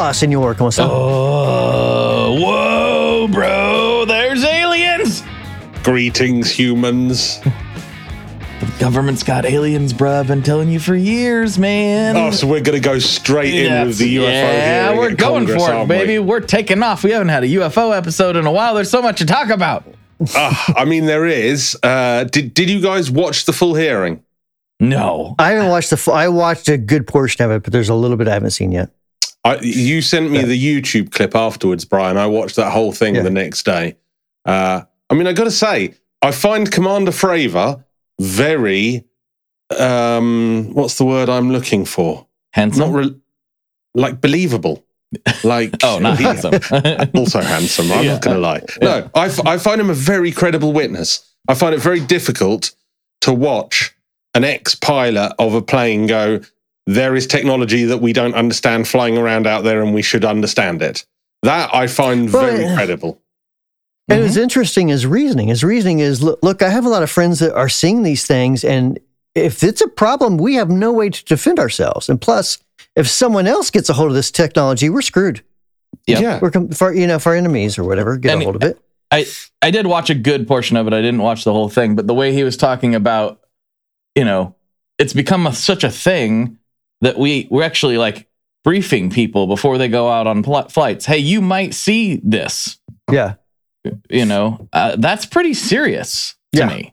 senor. ¿Cómo está? Oh, whoa, bro. There's aliens. Greetings, humans. The government's got aliens, bruh. I've been telling you for years, man. Oh, so we're going to go straight in with the UFO Yeah, hearing we're at going Congress, for it, aren't we? baby. We're taking off. We haven't had a UFO episode in a while. There's so much to talk about. I mean, there is. Did you guys watch the full hearing? No. I haven't watched I watched a good portion of it, but there's a little bit I haven't seen yet. You sent me the YouTube clip afterwards, Brian. I watched that whole thing the next day. I mean, I got to say, I find Commander Fravor very, what's the word I'm looking for? Handsome? Like believable. Like oh, not handsome. Also handsome, I'm not going to lie. No, I find him a very credible witness. I find it very difficult to watch an ex-pilot of a plane go, there is technology that we don't understand flying around out there and we should understand it. That I find very credible. And it's interesting, his reasoning. His reasoning is, look, I have a lot of friends that are seeing these things, and if it's a problem, we have no way to defend ourselves. And plus, if someone else gets a hold of this technology, we're screwed. Yeah. We're for enemies or whatever, get a hold of it. I did watch a good portion of it. I didn't watch the whole thing, but the way he was talking about, it's become such a thing that we're actually like briefing people before they go out on flights. Hey, you might see this. Yeah. That's pretty serious to me.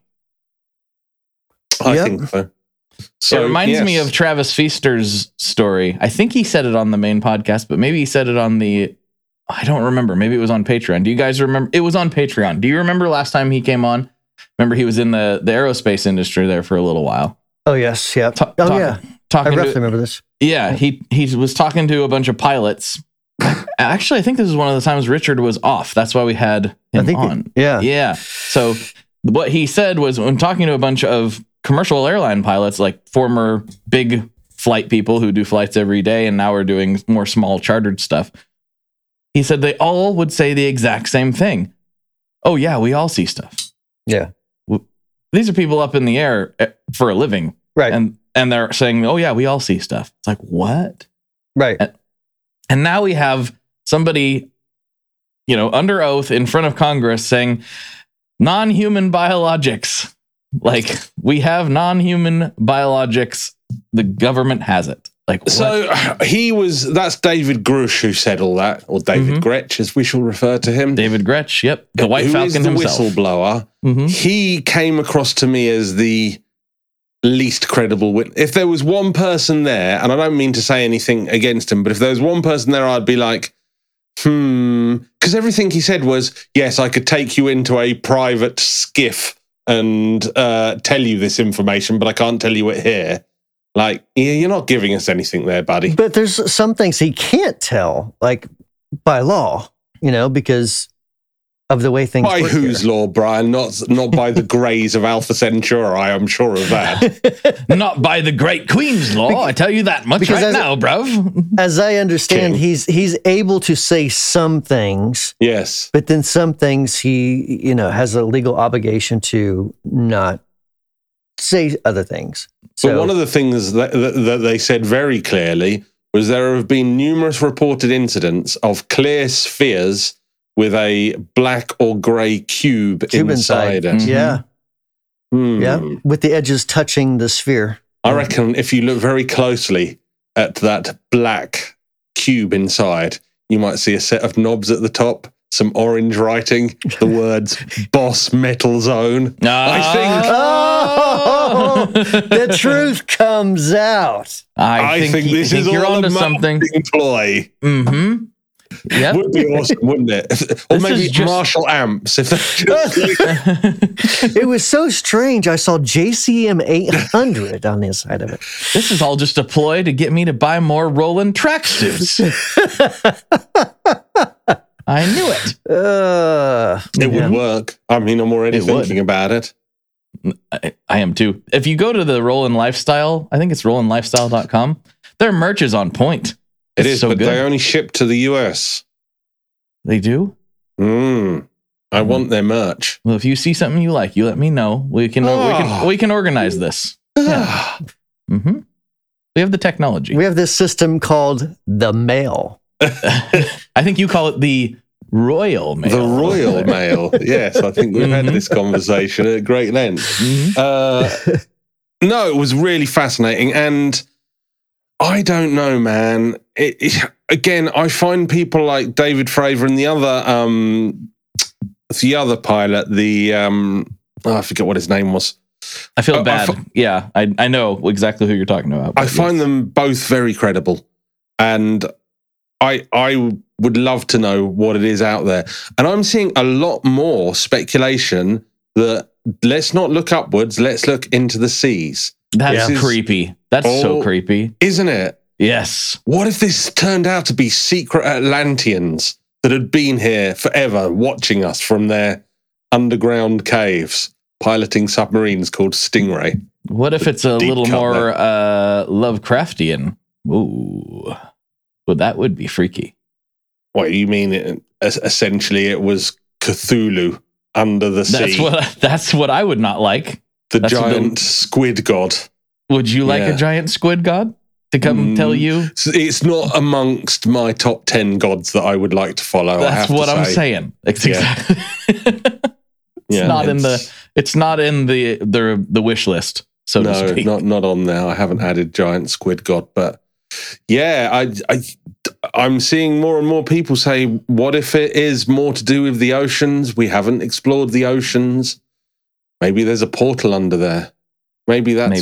I think so. So it reminds me of Travis Feaster's story. I think he said it on the main podcast, but maybe he said it on I don't remember. Maybe it was on Patreon. Do you guys remember? It was on Patreon. Do you remember last time he came on? Remember he was in the aerospace industry there for a little while. Oh, yes. Yeah. Yeah. I roughly remember this. Yeah. He was talking to a bunch of pilots. Actually, I think this is one of the times Richard was off. That's why we had him on. Yeah. So what he said was, when talking to a bunch of commercial airline pilots, like former big flight people who do flights every day and now are doing more small chartered stuff, he said they all would say the exact same thing. Oh, yeah, we all see stuff. Yeah. These are people up in the air for a living. Right. And they're saying, oh, yeah, we all see stuff. It's like, what? Right. And now we have somebody, under oath in front of Congress saying non-human biologics. Like, we have non-human biologics. The government has it. Like, what? So that's David Grush who said all that, or David Gretsch, as we shall refer to him. David Gretsch, yep. The White Falcon the himself. Whistleblower. He came across to me as the least credible witness. If there was one person there, and I don't mean to say anything against him, but if there was one person there, I'd be like, because everything he said was, yes, I could take you into a private skiff and tell you this information, but I can't tell you it here. Like, you're not giving us anything there, buddy. But there's some things he can't tell, like by law, because of the way things by work whose here. law, Brian? Not by the Greys of Alpha Centauri, I'm sure of that. Not by the Great Queen's law, I tell you that much now, bruv. As I understand, King. he's able to say some things. Yes. But then some things he, has a legal obligation to not say other things. But So one of the things that they said very clearly was there have been numerous reported incidents of clear spheres with a black or grey cube inside it. Yeah. Yeah. With the edges touching the sphere. I reckon if you look very closely at that black cube inside, you might see a set of knobs at the top, some orange writing, the words Boss Metal Zone. I think the truth comes out. I think this is you're all onto a something. Ploy. Yeah, would be awesome, wouldn't it? Or maybe Marshall amps. If it was so strange. I saw JCM 800 on the inside of it. This is all just a ploy to get me to buy more Roland tracksuits. I knew it. It would work. I mean, I'm already thinking about it. I am too. If you go to the Roland Lifestyle, I think it's RolandLifestyle.com, their merch is on point. It is, so but good. they only ship to the US. They do? I want their merch. Well, if you see something you like, you let me know. We can organize this. Yeah. We have the technology. We have this system called the mail. I think you call it the Royal Mail. The Royal Mail. Yes, I think we've had this conversation at great length. No, it was really fascinating. And I don't know, man. Again, I find people like David Fravor and the other pilot, I forget what his name was. I feel bad. I know exactly who you're talking about. I find them both very credible. And I would love to know what it is out there. And I'm seeing a lot more speculation that let's not look upwards, let's look into the seas. That's creepy. That's so creepy. Isn't it? Yes. What if this turned out to be secret Atlanteans that had been here forever, watching us from their underground caves, piloting submarines called Stingray? What if it's a little more Lovecraftian? Ooh. Well, that would be freaky. What, you mean essentially it was Cthulhu under the sea? That's what I would not like. That's giant squid god. Would you like a giant squid god to come tell you? It's not amongst my top 10 gods that I would like to follow. That's what I'm saying. Exactly. It's not in the wish list, so to speak. not on there. I haven't added giant squid god, but yeah, I'm seeing more and more people say, what if it is more to do with the oceans? We haven't explored the oceans. Maybe there's a portal under there. Maybe that's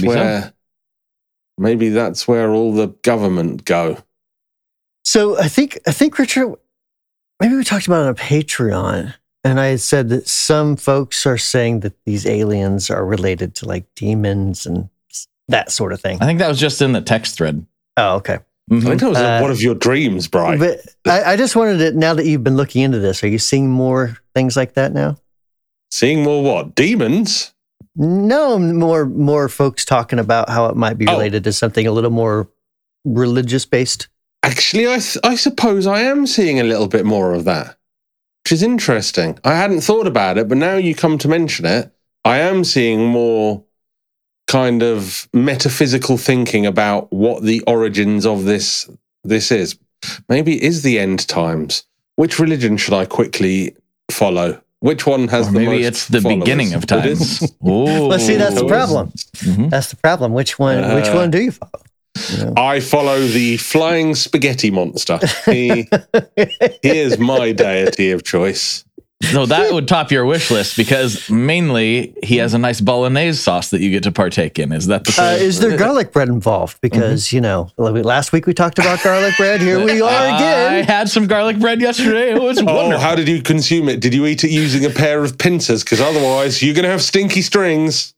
where all the government go. So I think Richard, maybe we talked about it on Patreon, and I had said that some folks are saying that these aliens are related to like demons and that sort of thing. I think that was just in the text thread. Oh, okay. Mm-hmm. I think that was one of your dreams, Brian. But I just wanted to, now that you've been looking into this, are you seeing more things like that now? Seeing more what? Demons? No, more folks talking about how it might be related to something a little more religious based. Actually, I suppose I am seeing a little bit more of that, which is interesting. I hadn't thought about it, but now you come to mention it, I am seeing more kind of metaphysical thinking about what the origins of this is. Maybe it is the end times. Which religion should I quickly follow? Which one has the most maybe it's the followers? Beginning of times. Well, see, that's the problem. Mm-hmm. That's the problem. Which one do you follow? You know? I follow the flying spaghetti monster. He is my deity of choice. No, that would top your wish list because mainly he has a nice bolognese sauce that you get to partake in. Is that the is there garlic bread involved? Because, last week we talked about garlic bread. Here we are again. I had some garlic bread yesterday. It was wonderful. How did you consume it? Did you eat it using a pair of pincers? Because otherwise you're going to have stinky strings.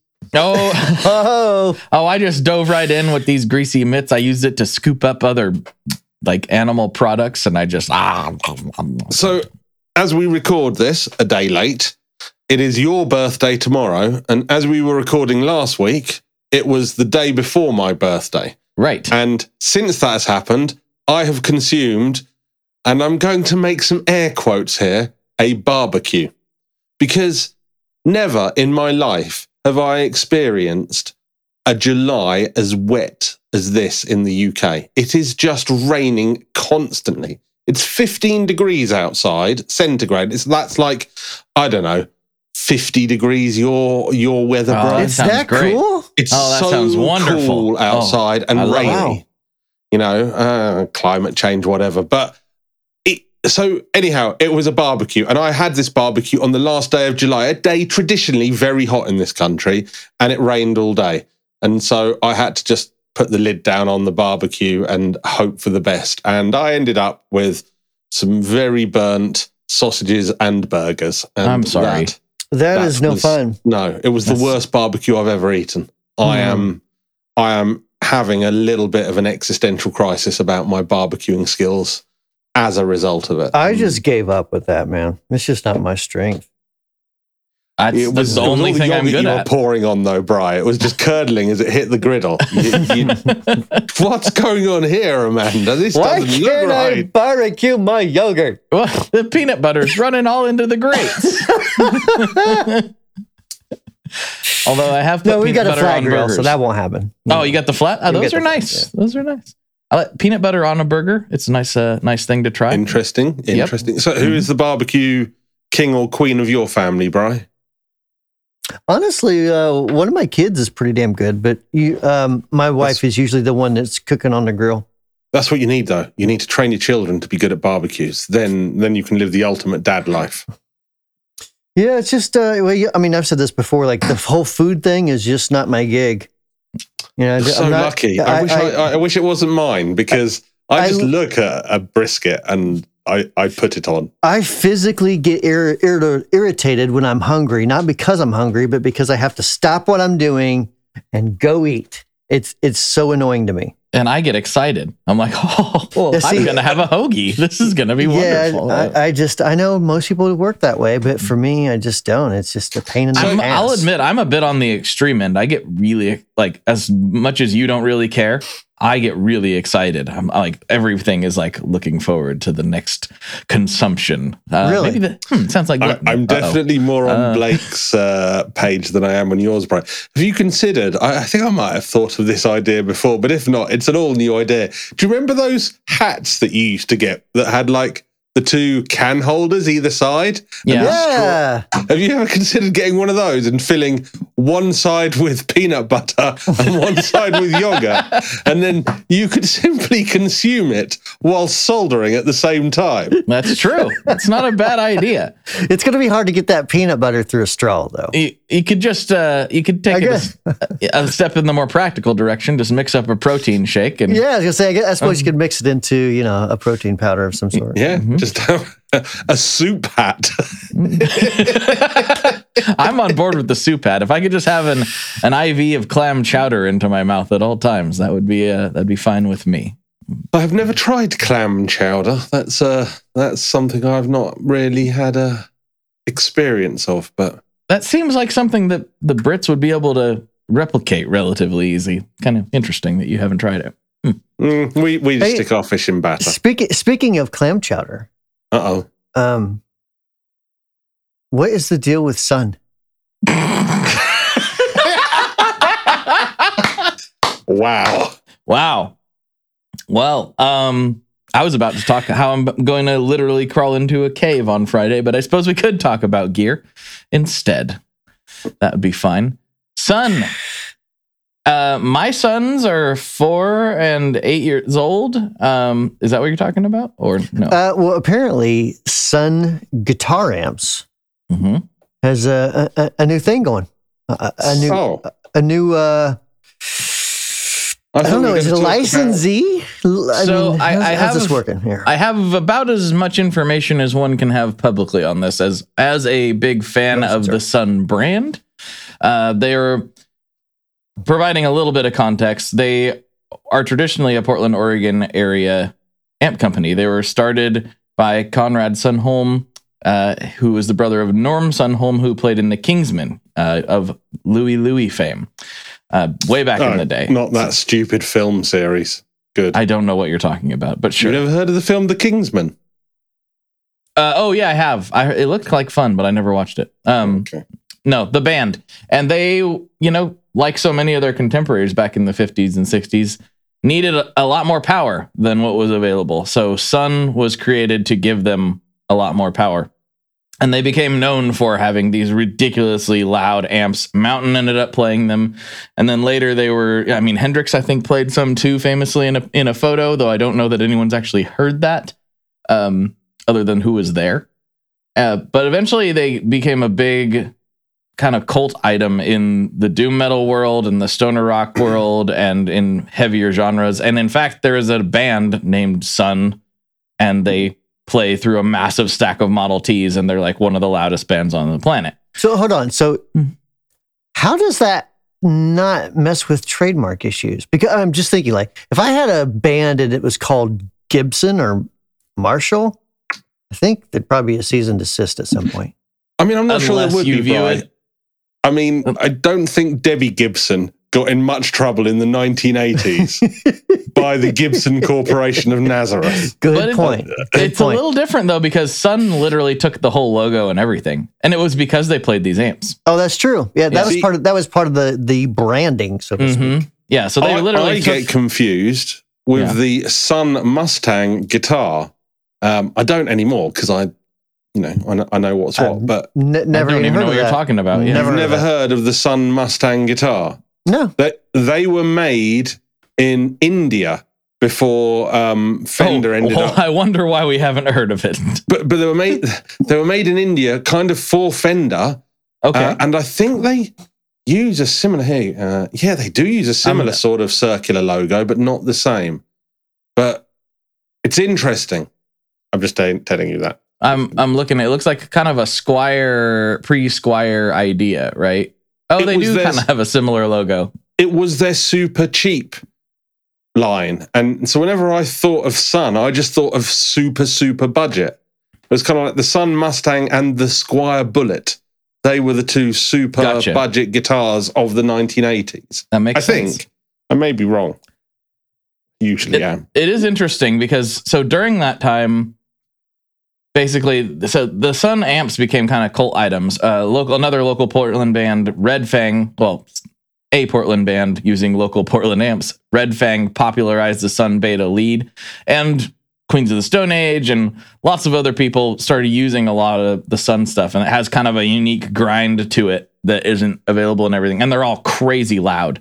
I just dove right in with these greasy mitts. I used it to scoop up other like animal products and I just So as we record this a day late, it is your birthday tomorrow. And as we were recording last week, it was the day before my birthday. Right. And since that has happened, I have consumed, and I'm going to make some air quotes here, a barbecue. Because never in my life have I experienced a July as wet as this in the UK. It is just raining constantly. It's 15 degrees outside, centigrade. That's like, I don't know, 50 degrees your weather, Brian. Is that cool? It's that so sounds wonderful. Cool outside and rainy. Wow. Climate change, whatever. But so anyhow, it was a barbecue. And I had this barbecue on the last day of July, a day traditionally very hot in this country, and it rained all day. And so I had to just put the lid down on the barbecue and hope for the best. And I ended up with some very burnt sausages and burgers. And I'm sorry. That is no fun. No, it was the worst barbecue I've ever eaten. I am having a little bit of an existential crisis about my barbecuing skills as a result of it. I just gave up with that, man. It's just not my strength. That's the only thing I'm good at. Pouring on though, Bri. It was just curdling as it hit the griddle. What's going on here, Amanda? This Why doesn't look can't right. I barbecue my yogurt? Well, the peanut butter's running all into the grates. Although I have put we peanut got a butter flat on grill, burgers. so that won't happen. Oh, you got the flat? Oh, those are nice. Those are nice. I like peanut butter on a burger. It's a nice thing to try. Interesting. So who is the barbecue king or queen of your family, Bri? Honestly, one of my kids is pretty damn good, but my wife is usually the one that's cooking on the grill. That's what you need, though. You need to train your children to be good at barbecues. Then you can live the ultimate dad life. Yeah, it's just, I've said this before, like the whole food thing is just not my gig. You're so lucky. I wish it wasn't mine, because I just look at a brisket and I put it on. I physically get irritated when I'm hungry, not because I'm hungry, but because I have to stop what I'm doing and go eat. It's so annoying to me. And I get excited. I'm like, I'm going to have a hoagie. This is going to be wonderful. I know most people would work that way, but for me, I just don't. It's just a pain in the ass. I'll admit, I'm a bit on the extreme end. I get really, like, as much as you don't really care, I get really excited. I'm like, everything is like looking forward to the next consumption. Really? Maybe sounds like I'm definitely more on Blake's page than I am on yours, Brian. Have you considered, I think I might have thought of this idea before, but if not, it's an all new idea. Do you remember those hats that you used to get that had like the two can holders either side? Yeah. Have you ever considered getting one of those and filling one side with peanut butter and one side with yogurt? And then you could simply consume it while soldering at the same time. That's true. It's not a bad idea. It's going to be hard to get that peanut butter through a straw, though. You could just, you could take a step in the more practical direction. Just mix up a protein shake. And yeah, I was going to say, I suppose you could mix it into, a protein powder of some sort. Yeah. Just have a soup hat. I'm on board with the soup hat. If I could just have an IV of clam chowder into my mouth at all times, that'd be fine with me. I've never tried clam chowder. That's something I've not really had a experience of. But that seems like something that the Brits would be able to replicate relatively easy. Kind of interesting that you haven't tried it. We just stick our fish in batter. Speaking of clam chowder. What is the deal with Sun? Wow. Well, I was about to talk how I'm going to literally crawl into a cave on Friday, but I suppose we could talk about gear instead. That would be fine. Sun. My sons are 4 and 8 years old. Is that what you're talking about, or no? Well, apparently, Sun Guitar Amps has a new thing going. A new. I don't know. Is it a licensee? How's this working here? I have about as much information as one can have publicly on this. As a big fan of the Sun brand, they are providing a little bit of context. They are traditionally a Portland, Oregon area amp company. They were started by Conrad Sunholm, who was the brother of Norm Sunholm, who played in the Kingsmen of Louie fame. Way back in the day. Not that stupid film series. Good. I don't know what you're talking about, but sure. You never heard of the film The Kingsman? Oh, yeah, I have. It looked like fun, but I never watched it. Okay. No, the band. And they, like so many of their contemporaries back in the 50s and 60s, needed a lot more power than what was available. So Sun was created to give them a lot more power. And they became known for having these ridiculously loud amps. Mountain ended up playing them. And then later Hendrix, I think, played some too famously in a photo, though I don't know that anyone's actually heard that other than who was there. But eventually they became a big kind of cult item in the doom metal world and the stoner rock world and in heavier genres. And in fact, there is a band named Sun, and they play through a massive stack of Model Ts, and they're like one of the loudest bands on the planet. So hold on. So how does that not mess with trademark issues? Because I'm just thinking, like, if I had a band and it was called Gibson or Marshall, I think there'd probably be a cease and desist at some point. I mean, I'm not sure there would be, Brian. I mean, I don't think Debbie Gibson got in much trouble in the 1980s by the Gibson Corporation of Nazareth. Good point. It's a little different, though, because Sun literally took the whole logo and everything. And it was because they played these amps. Oh, that's true. Yeah, that was part of the branding, so to speak. Yeah, so they literally get confused with the Sun Mustang guitar. I don't anymore because I know what's what, but never I don't even know what you're talking about. Yeah. Never heard of the Sun Mustang guitar. No. They were made in India before Fender ended up. I wonder why we haven't heard of it. But they were made in India, kind of for Fender. Okay. And I think they use a similar they do use a similar sort of circular logo, but not the same. But it's interesting. I'm just telling you that. I'm looking at it. Looks like kind of a Squier, pre-Squier idea, right? Oh, they do kind of have a similar logo. It was their super cheap line. And so whenever I thought of Sun, I just thought of super budget. It was kind of like the Sun Mustang and the Squier Bullet. They were the two super budget guitars of the 1980s. That makes sense. I think. I may be wrong. Usually am. It is interesting because during that time, basically, the Sun amps became kind of cult items. Another local Portland band, Red Fang, a Portland band using local Portland amps, Red Fang popularized the Sun Beta lead, and Queens of the Stone Age and lots of other people started using a lot of the Sun stuff, and it has kind of a unique grind to it that isn't available in everything, and they're all crazy loud.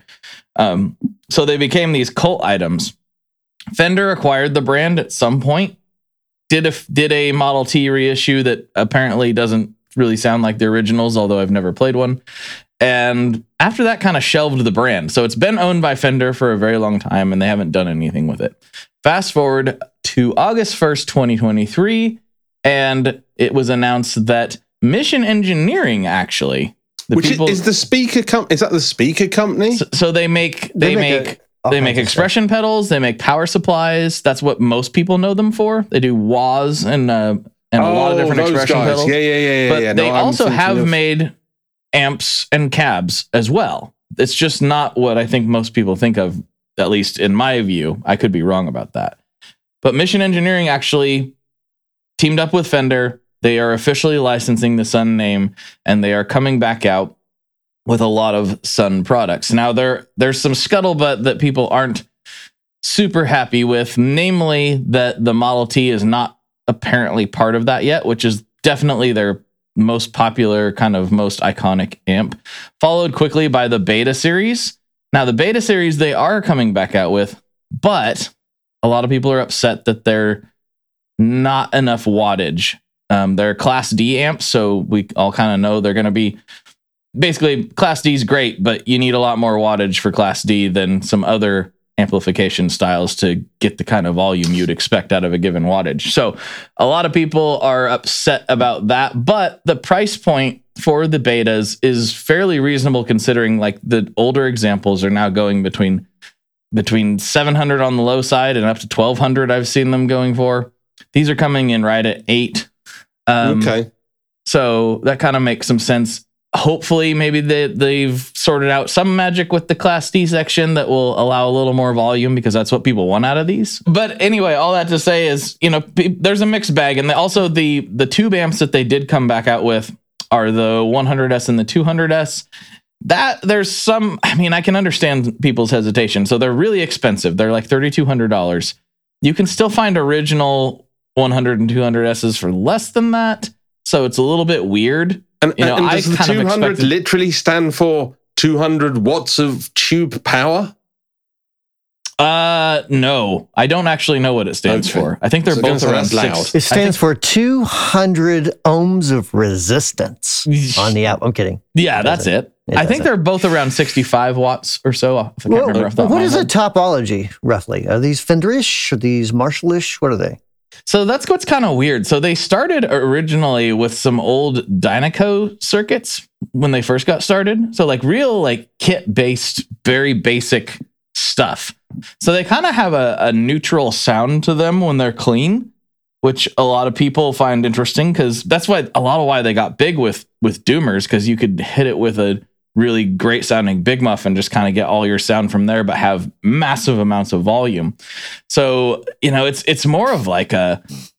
So they became these cult items. Fender acquired the brand at some point, did a Model T reissue that apparently doesn't really sound like the originals, although I've never played one. And after that, kind of shelved the brand. So it's been owned by Fender for a very long time, and they haven't done anything with it. Fast forward to August 1st, 2023, and it was announced that Mission Engineering actually, is the speaker company? Is that the speaker company? So they make expression pedals. They make power supplies. That's what most people know them for. They do wahs and a lot of different expression pedals. Yeah. But they also have made amps and cabs as well. It's just not what I think most people think of, at least in my view. I could be wrong about that. But Mission Engineering actually teamed up with Fender. They are officially licensing the Sun name, and they are coming back out with a lot of Sun products. Now, there's some scuttlebutt that people aren't super happy with, namely that the Model T is not apparently part of that yet, which is definitely their most popular, kind of most iconic amp, followed quickly by the Beta series. Now, the Beta series they are coming back out with, but a lot of people are upset that they're not enough wattage. They're Class D amps, so we all kind of know they're going to be basically Class D is great, but you need a lot more wattage for Class D than some other amplification styles to get the kind of volume you'd expect out of a given wattage. So a lot of people are upset about that, but the price point for the betas is fairly reasonable considering like the older examples are now going between $700 on the low side and up to $1,200 I've seen them going for. These are coming in right at $8. Okay. So that kind of makes some sense. Hopefully, maybe they've sorted out some magic with the Class D section that will allow a little more volume because that's what people want out of these. But anyway, all that to say is, there's a mixed bag. And also the tube amps that they did come back out with are the 100S and the 200S. That there's some, I can understand people's hesitation. So they're really expensive. They're like $3,200. You can still find original 100 and 200Ss for less than that. So it's a little bit weird. And does the 200 literally stand for 200 watts of tube power? No, I don't actually know what it stands for. I think they're both around 6. It stands for 200 ohms of resistance on the app. I'm kidding. Yeah, that's it. I think they're both around 65 watts or so. If I can't remember. What is a topology, roughly? Are these Fender-ish? Are these Marshall-ish? What are they? So that's what's kind of weird. So they started originally with some old Dynaco circuits when they first got started. So like real like kit-based, very basic stuff. So they kind of have a neutral sound to them when they're clean, which a lot of people find interesting because that's why they got big with Doomers, because you could hit it with a really great sounding Big Muff and just kind of get all your sound from there, but have massive amounts of volume. So, it's more of like a,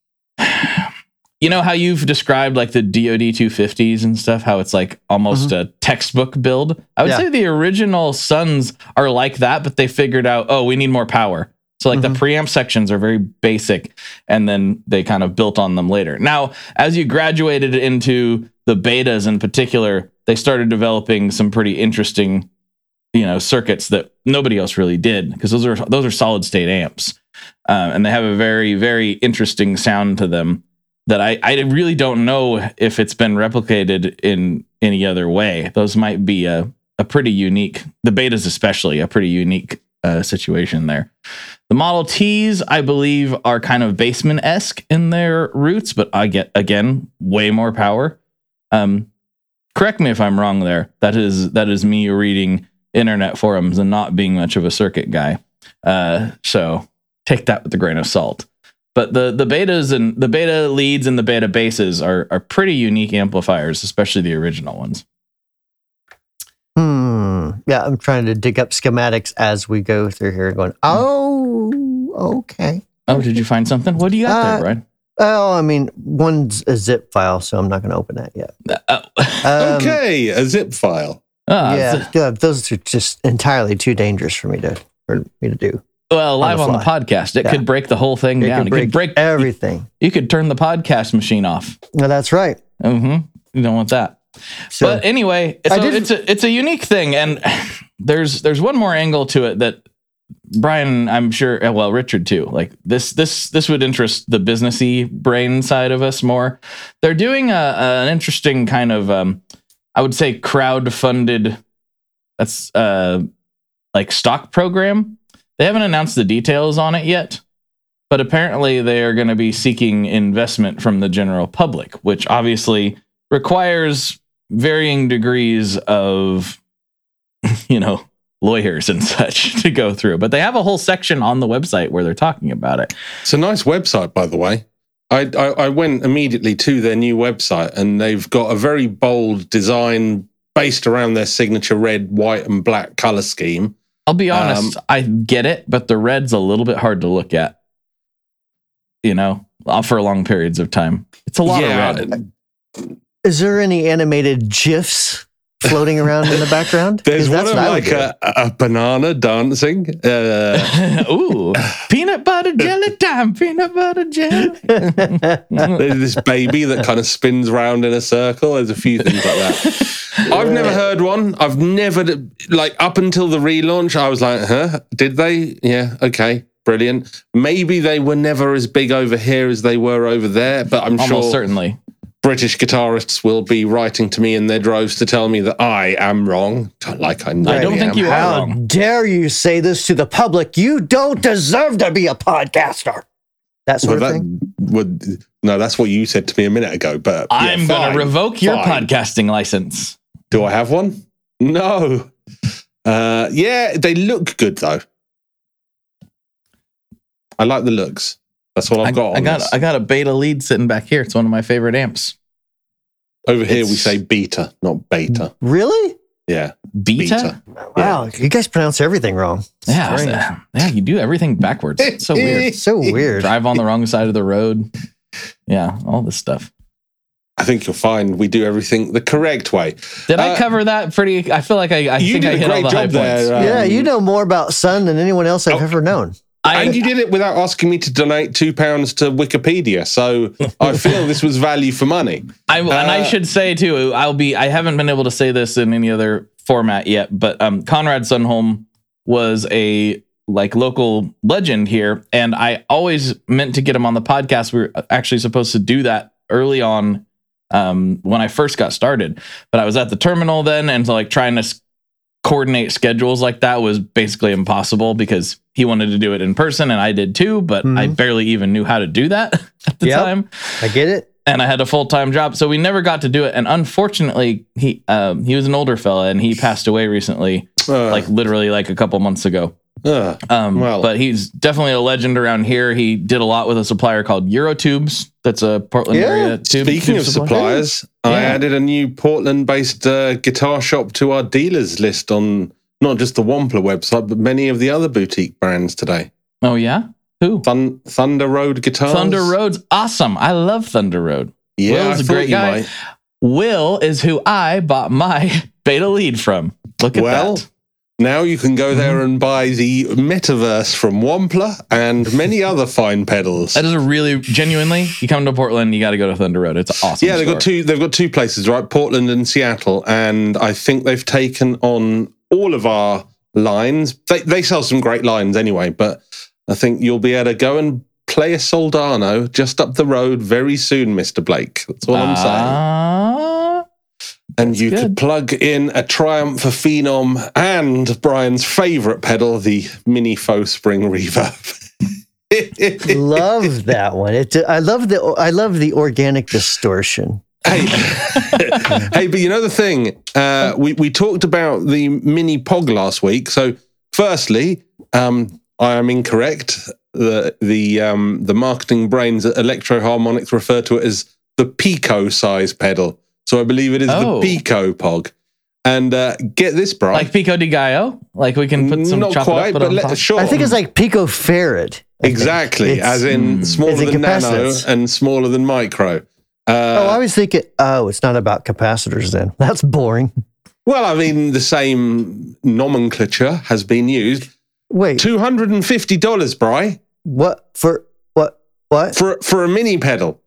how you've described like the DoD 250s and stuff, how it's like almost a textbook build. I would say the original Suns are like that, but they figured out, we need more power. So like the preamp sections are very basic, and then they kind of built on them later. Now, as you graduated into the betas in particular, they started developing some pretty interesting, circuits that nobody else really did, because those are solid state amps, and they have a very, very interesting sound to them that I really don't know if it's been replicated in any other way. Those might be a pretty unique, the betas especially, a pretty unique situation there. The Model Ts, I believe, are kind of Bassman-esque in their roots, but I get, again, way more power. Correct me if I'm wrong there. That is me reading internet forums and not being much of a circuit guy. So take that with a grain of salt. But the betas and the beta leads and the beta basses are pretty unique amplifiers, especially the original ones. Yeah, I'm trying to dig up schematics as we go through here, going, oh, okay. Oh, did you find something? What do you got there, Brian? Oh, I mean, one's a zip file, so I'm not going to open that yet. Okay, a zip file. Those are just entirely too dangerous for me to do. Well, live on the podcast, it could break the whole thing down. It could break everything. You could turn the podcast machine off. No, that's right. You don't want that. So, but anyway, it's a unique thing, and there's one more angle to it that Brian, I'm sure, well, Richard too. Like this would interest the businessy brain side of us more. They're doing an interesting kind of, I would say, crowd-funded. That's like stock program. They haven't announced the details on it yet, but apparently they are going to be seeking investment from the general public, which obviously requires varying degrees of, lawyers and such to go through. But they have a whole section on the website where they're talking about it. It's a nice website, by the way. I went immediately to their new website, and they've got a very bold design based around their signature red, white, and black color scheme. I'll be honest, I get it, but the red's a little bit hard to look at, for long periods of time. It's a lot of red. Is there any animated GIFs floating around in the background? There's one of like a banana dancing. Ooh, peanut butter jelly time, peanut butter jelly. There's this baby that kind of spins around in a circle. There's a few things like that. I've never heard one. I've never, up until the relaunch, I was like, huh? Did they? Yeah, okay, brilliant. Maybe they were never as big over here as they were over there, but I'm almost sure certainly British guitarists will be writing to me in their droves to tell me that I am wrong. Like I know I don't think you are wrong. How dare you say this to the public? You don't deserve to be a podcaster. That sort of thing? No, that's what you said to me a minute ago. But I'm going to revoke your podcasting license. Do I have one? No. They look good, though. I like the looks. That's what I've got. I got a beta lead sitting back here. It's one of my favorite amps. Over here, we say beta, not beta. Really? Yeah. Beta? Wow, you guys pronounce everything wrong. Yeah, you do everything backwards. It's so weird. So weird. Drive on the wrong side of the road. Yeah, all this stuff. I think you'll find we do everything the correct way. Did I cover that pretty? I feel like I think I hit all the high points. Yeah, you know more about Sun than anyone else I've ever known. And you did it without asking me to donate £2 to Wikipedia, so I feel this was value for money. And I should say too, I haven't been able to say this in any other format yet, but Conrad Sundholm was a local legend here, and I always meant to get him on the podcast. We were actually supposed to do that early on when I first got started, but I was at the terminal then, and trying to coordinate schedules like that was basically impossible because he wanted to do it in person and I did too, but I barely even knew how to do that at the time. I get it. And I had a full-time job, so we never got to do it. And unfortunately, he was an older fella and he passed away recently, literally a couple months ago. But he's definitely a legend around here. He did a lot with a supplier called Eurotubes. That's a Portland area tube. Speaking of suppliers, I added a new Portland-based guitar shop to our dealers list on not just the Wampler website, but many of the other boutique brands today. Oh, yeah? Who? Thunder Road Guitars. Thunder Road's awesome. I love Thunder Road. Yeah, Will's a great guy. Might. Will is who I bought my beta lead from. Look at that. Now you can go there and buy the Metaverse from Wampler and many other fine pedals. That is a really, genuinely, you come to Portland, you got to go to Thunder Road. It's awesome. Yeah, they've got two places, right? Portland and Seattle. And I think they've taken on all of our lines. They sell some great lines anyway, but I think you'll be able to go and play a Soldano just up the road very soon, Mr. Blake. That's all I'm saying. And you could plug in a Triumph, a Phenom, and Brian's favourite pedal, the Mini Faux Spring Reverb. Love that one. I love the organic distortion. Hey, but you know the thing? We talked about the Mini Pog last week. So, firstly, I am incorrect. The marketing brains at Electro Harmonics refer to it as the Pico size pedal. So I believe it is the Pico Pog. And get this, Brian. Like Pico de Gallo? Like we can put some not quite, but sure. I think it's like Pico Farad. Exactly, as in smaller than nano and smaller than micro. I was thinking, it's not about capacitors then. That's boring. Well, I mean, the same nomenclature has been used. Wait. $250, Bri. What? For what? What? For a mini pedal.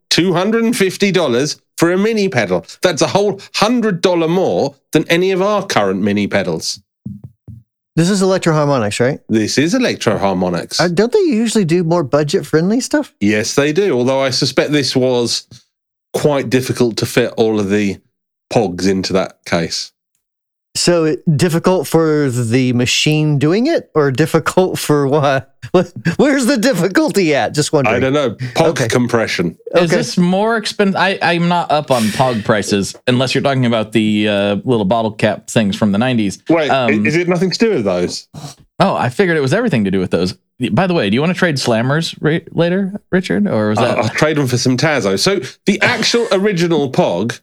$250 for a mini pedal. That's a whole $100 more than any of our current mini pedals. This is Electro Harmonics, right? This is Electro Harmonics. Don't they usually do more budget-friendly stuff? Yes, they do. Although I suspect this was quite difficult to fit all of the Pogs into that case. So difficult for the machine doing it, or difficult for what? Where's the difficulty at? Just wondering. I don't know. Pog compression. Is this more expensive? I'm not up on Pog prices unless you're talking about the little bottle cap things from the 90s. Wait, is it nothing to do with those? Oh, I figured it was everything to do with those. By the way, do you want to trade slammers later, Richard? Or was that? I'll trade them for some Tazo. So the actual original Pog,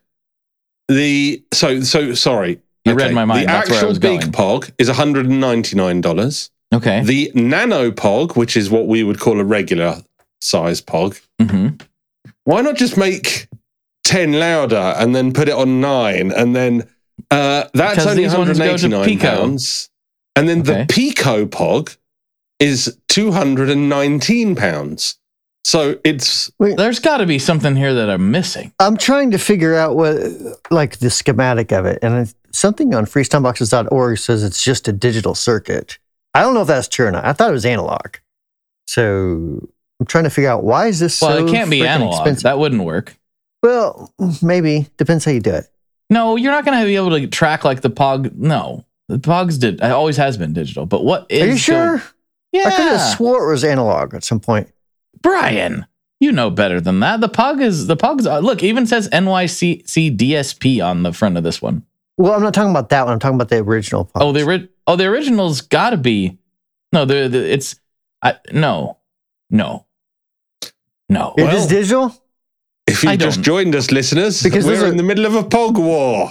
sorry. You read my mind. The actual big Pog is $199. Okay. The Nano Pog, which is what we would call a regular size Pog, why not just make 10 louder and then put it on 9? And then that's only £189. And then the Pico Pog is £219. So there's got to be something here that I'm missing. I'm trying to figure out what, like the schematic of it. And something on freestimeboxes.org says it's just a digital circuit. I don't know if that's true or not. I thought it was analog. So I'm trying to figure out why is this it can't be analog. Expensive? That wouldn't work. Well, maybe. Depends how you do it. No, you're not going to be able to track like the Pog. No, the Pog's it always has been digital. But what is? Are you sure? Yeah. I could have swore it was analog at some point. Brian, you know better than that. The Pog's look, even says NYC DSP on the front of this one. Well, I'm not talking about that one. I'm talking about the original Pog. The original's got to be. No, no. It is digital? If you just joined us, listeners, because we're in the middle of a Pog war.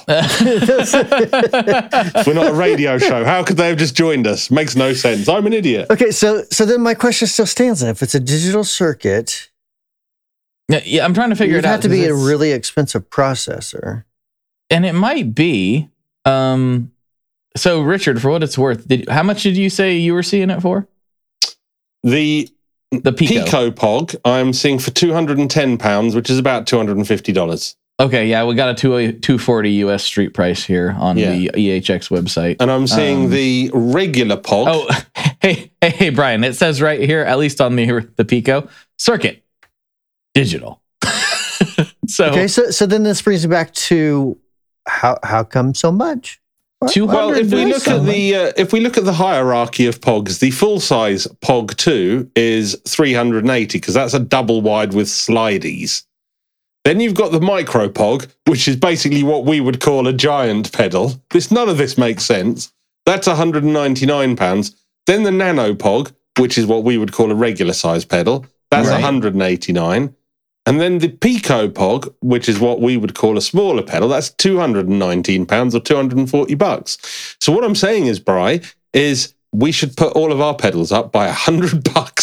We're not a radio show. How could they have just joined us? Makes no sense. I'm an idiot. Okay, so then my question still stands. If it's a digital circuit, yeah, I'm trying to figure it out. It'd have to be a really expensive processor, and it might be. So, Richard, for what it's worth, how much did you say you were seeing it for? The Pico Pog, I'm seeing for £210, which is about $250. Okay, yeah, we got a $240 US street price here on the EHX website. And I'm seeing the regular Pog. Oh, hey, Brian, it says right here, at least on the Pico, circuit, digital. So then this brings me back to how come so much? Well, if we look at the hierarchy of Pogs, the full size Pog 2 is $380 because that's a double wide with slideys. Then you've got the micro Pog, which is basically what we would call a giant pedal. None of this makes sense. That's £199. Then the nano Pog, which is what we would call a regular size pedal. That's $189. And then the Pico Pog, which is what we would call a smaller pedal, that's £219 or $240. So what I'm saying is, Bri, is we should put all of our pedals up by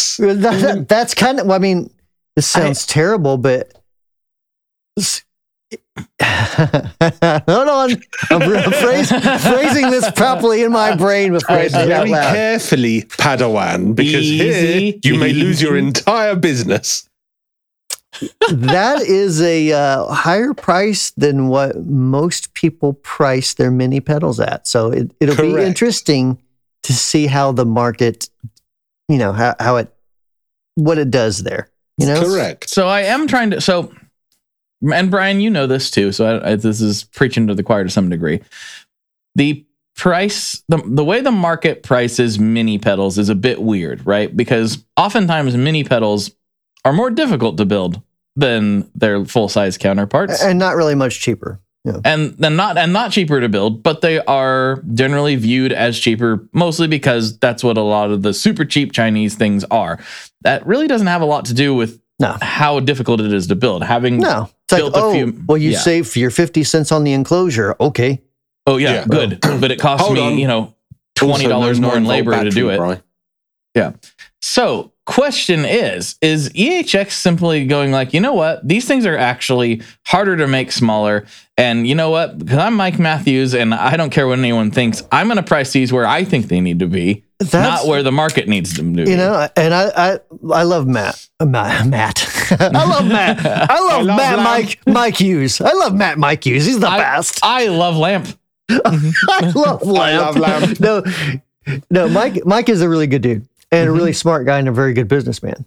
$100. That's kind of, this sounds terrible, but Hold on. I'm phrasing this properly in my brain before I say it out loud. Very carefully, Padawan, because here you may lose your entire business. That is a higher price than what most people price their mini pedals at. So it'll be interesting to see how the market, what it does there. Correct. So I am trying to. And Brian, you know this too. So this is preaching to the choir to some degree. The price, the way the market prices mini pedals is a bit weird, right? Because oftentimes mini pedals are more difficult to build than their full-size counterparts, and not really much cheaper. Yeah. And not cheaper to build, but they are generally viewed as cheaper, mostly because that's what a lot of the super cheap Chinese things are. That really doesn't have a lot to do with how difficult it is to build. You save your 50 cents on the enclosure. Okay. Oh yeah, good. But it costs me, $20 more in labor to do it. Brian. Yeah. So question is EHX simply going like, you know what? These things are actually harder to make smaller. And you know what? Because I'm Mike Matthews and I don't care what anyone thinks. I'm going to price these where I think they need to be, not where the market needs them to be. And I love Matt. I love Matt. I love Mike Hughes. I love Matt Mike Hughes. He's the best. I love Lamp. I love Lamp. No, Mike is a really good dude. And a really smart guy and a very good businessman.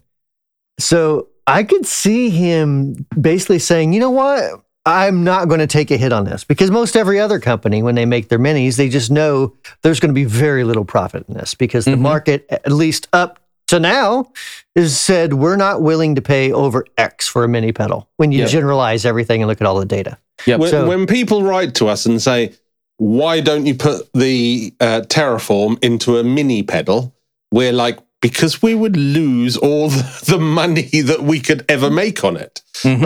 So I could see him basically saying, you know what? I'm not going to take a hit on this. Because most every other company, when they make their minis, they just know there's going to be very little profit in this. Because the market, at least up to now, has said we're not willing to pay over X for a mini pedal. When you generalize everything and look at all the data. Yep. When people write to us and say, why don't you put the Terraform into a mini pedal? We're like, because we would lose all the money that we could ever make on it.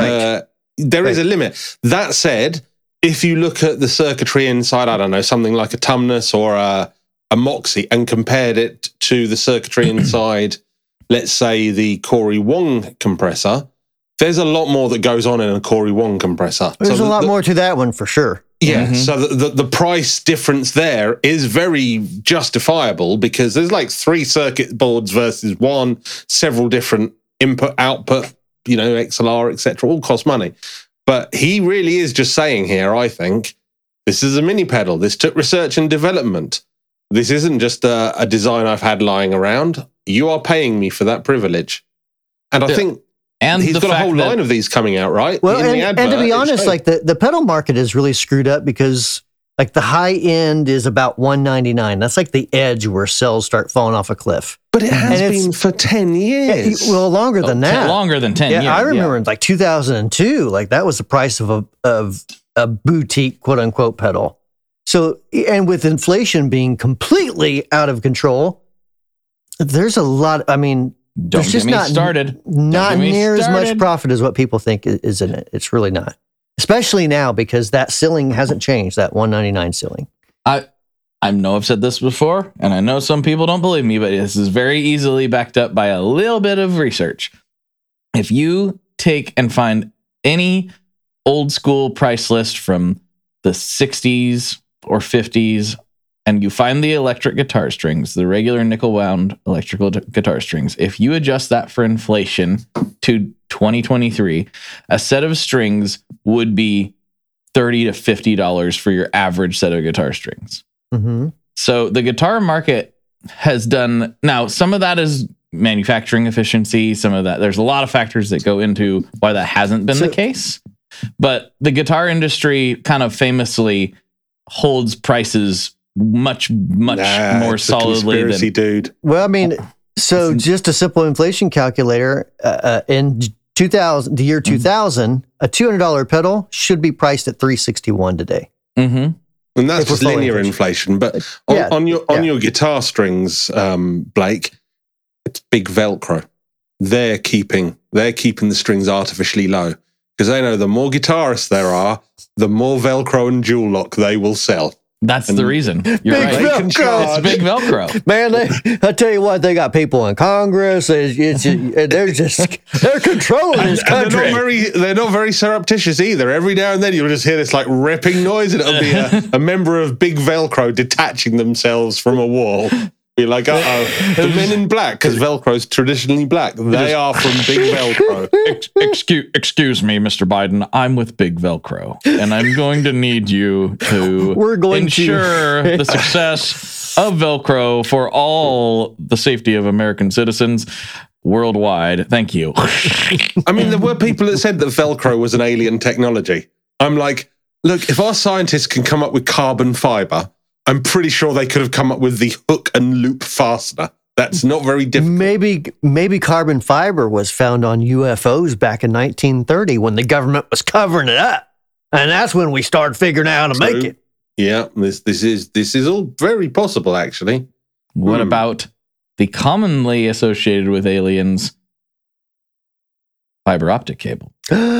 There is a limit. That said, if you look at the circuitry inside, I don't know, something like a Tumnus or a Moxie and compared it to the circuitry inside, let's say, the Corey Wong compressor, there's a lot more that goes on in a Corey Wong compressor. There's a lot more to that one for sure. Yeah, so the price difference there is very justifiable because there's like 3 circuit boards versus 1, several different input, output, XLR, etc. All cost money. But he really is just saying here, I think, this is a mini pedal. This took research and development. This isn't just a design I've had lying around. You are paying me for that privilege. And I think... And he's got a whole line of these coming out, right? Well, and to be honest, like the pedal market is really screwed up because like the high end is about $199. That's like the edge where sales start falling off a cliff. But it has been for 10 years. Well, longer than that. Longer than 10 years. I remember in like 2002, like that was the price of a boutique quote unquote pedal. So, and with inflation being completely out of control, there's a lot. I mean, Don't get me started. Not near as much profit as what people think is in it. It's really not. Especially now because that ceiling hasn't changed, that $199 ceiling. I know I've said this before, and I know some people don't believe me, but this is very easily backed up by a little bit of research. If you take and find any old school price list from the 60s or 50s, and you find the electric guitar strings, the regular nickel wound electrical guitar strings, if you adjust that for inflation to 2023, a set of strings would be $30 to $50 for your average set of guitar strings. Mm-hmm. So the guitar market has done, now some of that is manufacturing efficiency, some of that, there's a lot of factors that go into why that hasn't been the case. But the guitar industry kind of famously holds prices much more solidly than dude. Well, I mean, so just a simple inflation calculator in the year 2000, a $200 pedal should be priced at $361 today. Mm-hmm. And that's just linear inflation. But on your guitar strings, Blake, it's big Velcro. They're keeping the strings artificially low because they know the more guitarists there are, the more Velcro and dual lock they will sell. That's the reason. You're big right. Velcro. It's big Velcro. Man, I tell you what, they got people in Congress. They're controlling this country. They're not very surreptitious either. Every now and then you'll just hear this like ripping noise, and it'll be a member of Big Velcro detaching themselves from a wall. Be like, the men in black, because Velcro's traditionally black. They are from Big Velcro. Excuse me, Mr. Biden. I'm with Big Velcro, and I'm going to need you to ensure the success of Velcro for all the safety of American citizens worldwide. Thank you. I mean, there were people that said that Velcro was an alien technology. I'm like, look, if our scientists can come up with carbon fiber, I'm pretty sure they could have come up with the hook and loop fastener. That's not very difficult. Maybe carbon fiber was found on UFOs back in 1930 when the government was covering it up, and that's when we started figuring out how to make it. Yeah, this is all very possible, actually. What about the commonly associated with aliens fiber optic cable?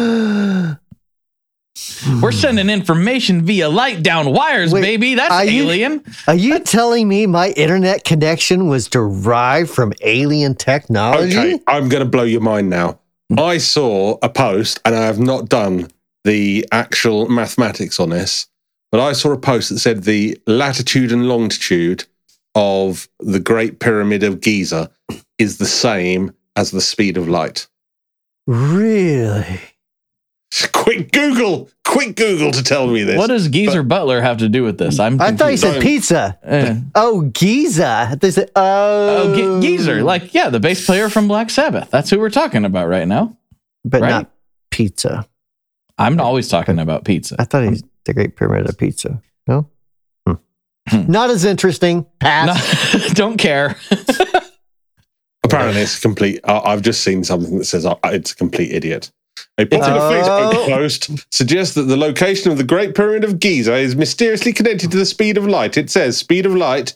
We're sending information via light down wires, baby. That's alien. Are you telling me my internet connection was derived from alien technology? Okay, I'm going to blow your mind now. I saw a post, and I have not done the actual mathematics on this, but I saw a post that said the latitude and longitude of the Great Pyramid of Giza is the same as the speed of light. Really? Quick Google to tell me this. What does Geezer Butler have to do with this? I thought you said pizza. Giza. They said, Geezer. Like, yeah, the bass player from Black Sabbath. That's who we're talking about right now. But not pizza. I'm always talking about pizza. I thought he's the Great Pyramid of Pizza. No? Not as interesting. Pass. Don't care. Apparently it's complete. I've just seen something that says it's a complete idiot. A popular Facebook post suggests that the location of the Great Pyramid of Giza is mysteriously connected to the speed of light. It says speed of light,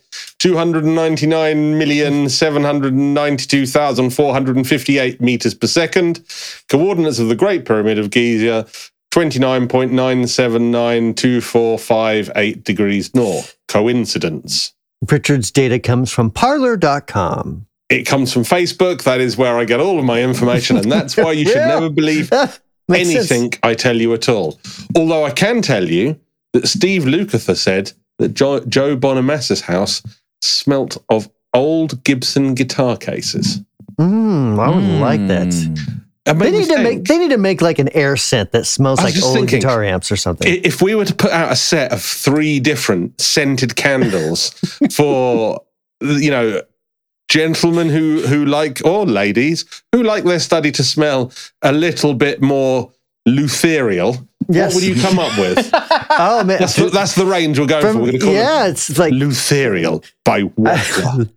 299,792,458 meters per second. Coordinates of the Great Pyramid of Giza, 29.979245.8 degrees north. Coincidence. Richard's data comes from Parler.com. It comes from Facebook. That is where I get all of my information, and that's why you should never believe anything I tell you at all. Although I can tell you that Steve Lukather said that Joe Bonamassa's house smelt of old Gibson guitar cases. I would like that. They need to make like an air scent that smells like old guitar amps or something. If we were to put out a set of 3 different scented candles for, gentlemen who like, or ladies, who like their study to smell a little bit more lutherial, what would you come up with? Oh, man. That's the range we're going for. We're going to call it it's like lutherial by Wampler.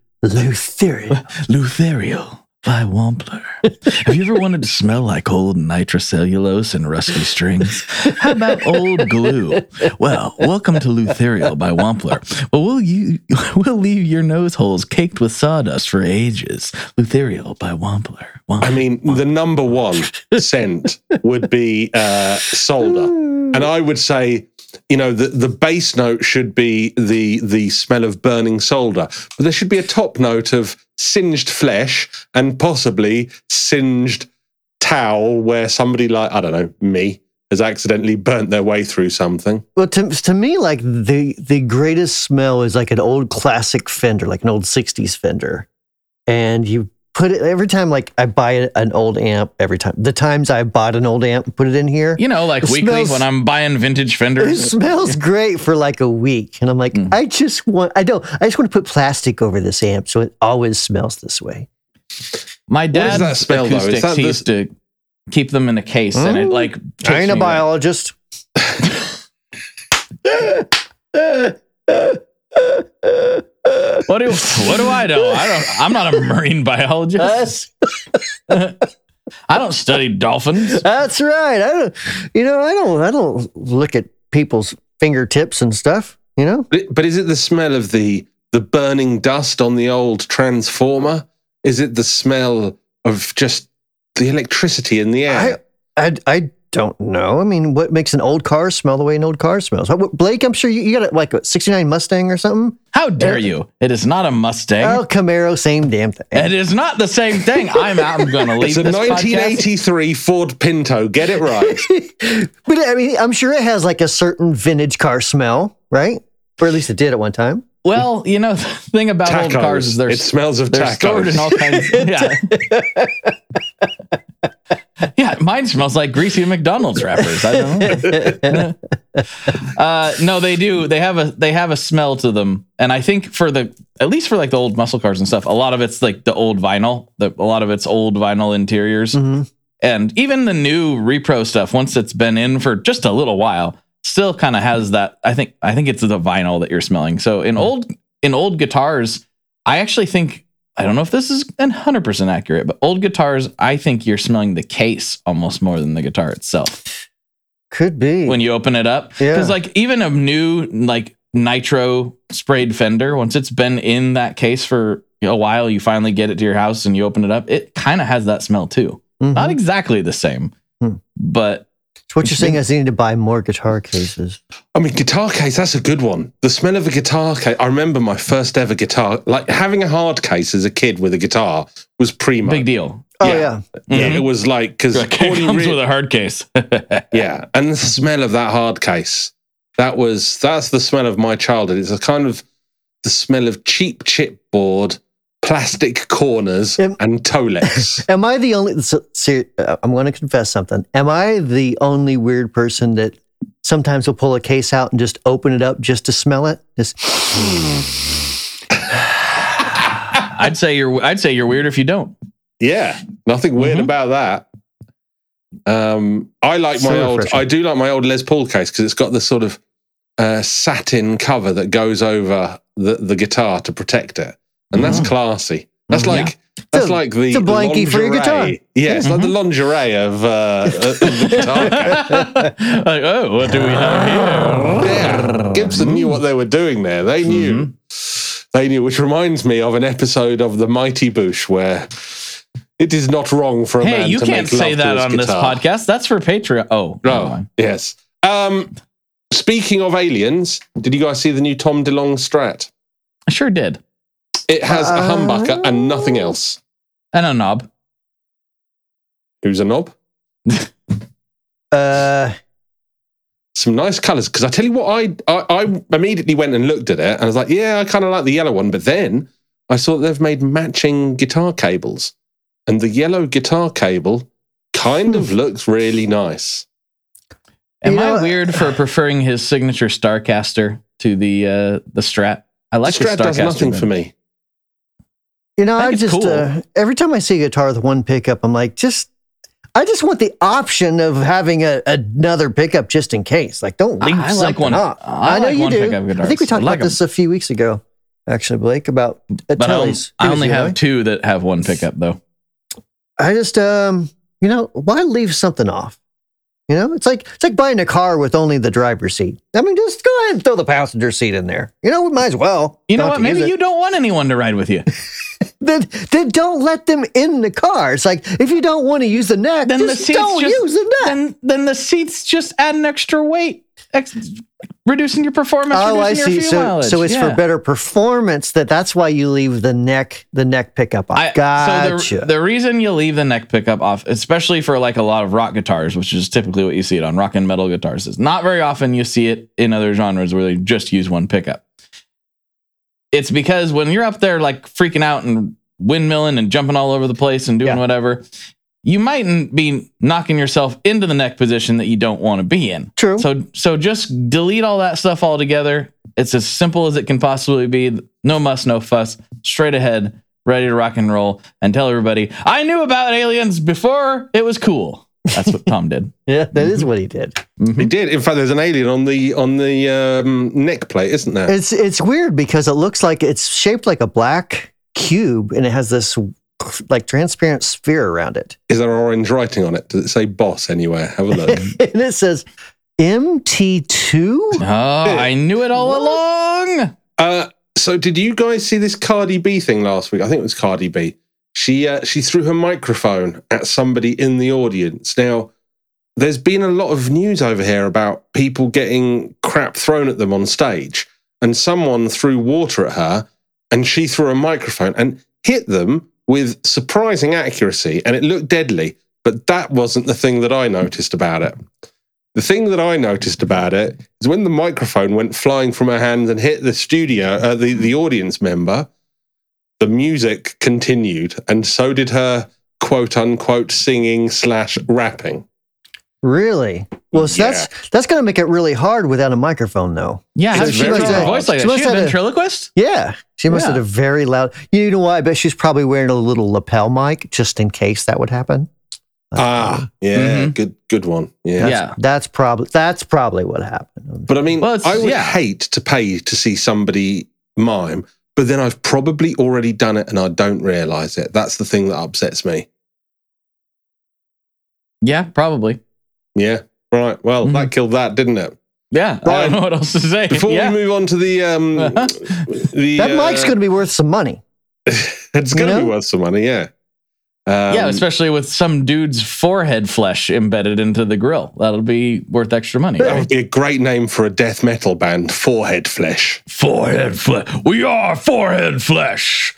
Lutherial by Wampler. Have you ever wanted to smell like old nitrocellulose and rusty strings? How about old glue? Well, welcome to Lutherial by Wampler. Well, we'll leave your nose holes caked with sawdust for ages. Lutherial by Wampler. I mean, the number one scent would be solder. And I would say, the base note should be the smell of burning solder. But there should be a top note of singed flesh and possibly singed towel where somebody like, I don't know, me, has accidentally burnt their way through something. Well, to me, like the greatest smell is like an old classic Fender, like an old 60s Fender. And you put it every time, like I buy an old amp, the times I bought an old amp and put it in here. Like weekly when I'm buying vintage Fenders. It smells great for like a week. And I'm like, I just want to put plastic over this amp so it always smells this way. My dad's acoustics, he used to keep them in a case and it like... I ain't a biologist. What do I know? I'm not a marine biologist. I don't study dolphins. That's right. I don't look at people's fingertips and stuff, But is it the smell of the burning dust on the old transformer? Is it the smell of just the electricity in the air? I don't know. I mean, what makes an old car smell the way an old car smells? Blake, I'm sure you got like a 69 Mustang or something. How dare you? It is not a Mustang. Oh, Camaro, same damn thing. It is not the same thing. I'm going to leave this It's a 1983 podcast. Ford Pinto. Get it right. But I mean, I'm sure it has like a certain vintage car smell, right? Or at least it did at one time. Well, you know, the thing about tacos. Old cars is it smells of they're tacos. Stored in all kinds. Yeah, mine smells like greasy McDonald's wrappers. I don't know. No, they do. They have a smell to them, and I think at least for like the old muscle cars and stuff, a lot of it's like the old vinyl. A lot of it's old vinyl interiors, and even the new repro stuff. Once it's been in for just a little while, still kind of has that. I think it's the vinyl that you're smelling. So in old guitars, I actually think. I don't know if this is 100% accurate, but old guitars, I think you're smelling the case almost more than the guitar itself. Could be. When you open it up. Because like even a new like nitro sprayed Fender, once it's been in that case for a while, you finally get it to your house and you open it up, it kind of has that smell too. Not exactly the same, but... So what you're saying is you need to buy more guitar cases. I mean, guitar case, that's a good one. The smell of a guitar case. I remember my first ever guitar, like having a hard case as a kid with a guitar was primo. Big deal. Oh, yeah. Yeah, it was like, because it comes with a hard case. Yeah. And the smell of that hard case, that's the smell of my childhood. It's a kind of the smell of cheap chipboard, plastic corners, and Tolex. Am I the only... I'm going to confess something. Am I the only weird person that sometimes will pull a case out and just open it up just to smell it? I'd say you're weird if you don't. Yeah, nothing weird about that. I do like my old Les Paul case because it's got this sort of satin cover that goes over the guitar to protect it. And that's classy. That's like the it's a blankie for your guitar. Yeah, it's like the lingerie of the guitar. Like, oh, what do we have here? Yeah, Gibson knew what they were doing there. They knew. They knew, which reminds me of an episode of The Mighty Boosh where it is not wrong for a man to make love to his guitar. Hey, you can't say that on this podcast. That's for Patreon. Oh, yes. Speaking of aliens, did you guys see the new Tom DeLonge Strat? I sure did. It has a humbucker and nothing else. And a knob. Who's a knob? Some nice colours. Because I tell you what, I immediately went and looked at it and I was like, yeah, I kind of like the yellow one. But then I saw that they've made matching guitar cables. And the yellow guitar cable kind of looks really nice. Am I weird for preferring his signature Starcaster to the Strat? I like the Strat does nothing for me. You know, I just cool. Every time I see a guitar with one pickup, I'm like, I just want the option of having another pickup just in case. Like, don't leave something up. I know you do. I think we talked about this a few weeks ago, actually, Blake, about Telly's. I only have two that have one pickup, though. I just, why leave something off? You know, it's like buying a car with only the driver's seat. I mean, just go ahead and throw the passenger seat in there. You know, we might as well. You know what? Maybe you don't want anyone to ride with you. Then don't let them in the car. It's like, if you don't want to use the neck, then use the neck. Then the seats just add an extra weight, reducing your performance. Oh, I see. So it's for better performance. That's why you leave the neck pickup off. Gotcha. So the reason you leave the neck pickup off, especially for like a lot of rock guitars, which is typically what you see it on rock and metal guitars, is not very often you see it in other genres where they just use one pickup. It's because when you're up there like freaking out and windmilling and jumping all over the place and doing whatever, you mightn't be knocking yourself into the neck position that you don't want to be in. True. So just delete all that stuff altogether. It's as simple as it can possibly be. No muss, no fuss. Straight ahead, ready to rock and roll, and tell everybody, I knew about aliens before it was cool. That's what Tom did. Yeah, that is what he did. Mm-hmm. He did. In fact, there's an alien on the neck plate, isn't there? It's weird because it looks like it's shaped like a black cube, and it has this like transparent sphere around it. Is there orange writing on it? Does it say boss anywhere? Have a look. And it says MT2. Oh, I knew it all along. So did you guys see this Cardi B thing last week? I think it was Cardi B. She threw her microphone at somebody in the audience. Now, there's been a lot of news over here about people getting crap thrown at them on stage, and someone threw water at her, and she threw a microphone and hit them with surprising accuracy, and it looked deadly. But that wasn't the thing that I noticed about it. The thing that I noticed about it is when the microphone went flying from her hand and hit the studio, the audience member, the music continued, and so did her quote-unquote singing / rapping. Really? Well, so that's going to make it really hard without a microphone, though. Yeah, how does she make her voice like that? She a ventriloquist? Yeah, she must have a very loud... You know why? I bet she's probably wearing a little lapel mic just in case that would happen. Good one. Yeah, that's probably what happened. But I mean, I would hate to pay to see somebody mime, but then I've probably already done it and I don't realize it. That's the thing that upsets me. Yeah, probably. Yeah. Right. Well, that killed that, didn't it? Yeah. Right. I don't know what else to say. Before we move on to that mic's going to be worth some money. It's going to be worth some money. Yeah. Especially with some dude's forehead flesh embedded into the grill. That'll be worth extra money. That would be a great name for a death metal band, Forehead Flesh. Forehead Flesh. We are Forehead Flesh.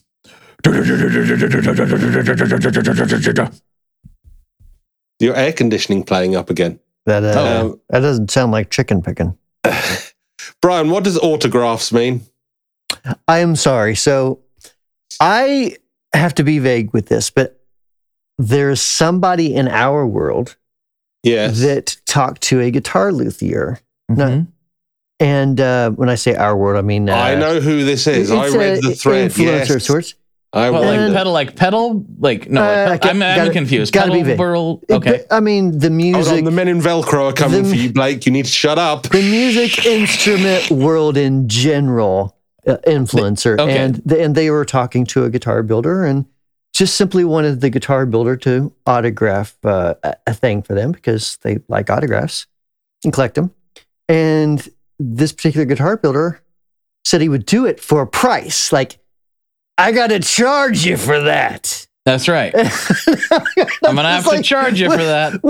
Your air conditioning playing up again. That doesn't sound like chicken picking. Brian, what does autographs mean? I am sorry. So I have to be vague with this, but there's somebody in our world that talked to a guitar luthier. Mm-hmm. And when I say our world, I mean... I know who this is. I read the thread. Influencer sorts. Pedal? I'm confused. Gotta be vague. Okay. I mean, the music... Hold on, the men in Velcro are coming for you, Blake. You need to shut up. The music instrument world in general, influencer. Okay. And they were talking to a guitar builder and just simply wanted the guitar builder to autograph a thing for them because they like autographs and collect them. And this particular guitar builder said he would do it for a price. Like, I got to charge you for that. That's right. I'm going to have to charge you for that.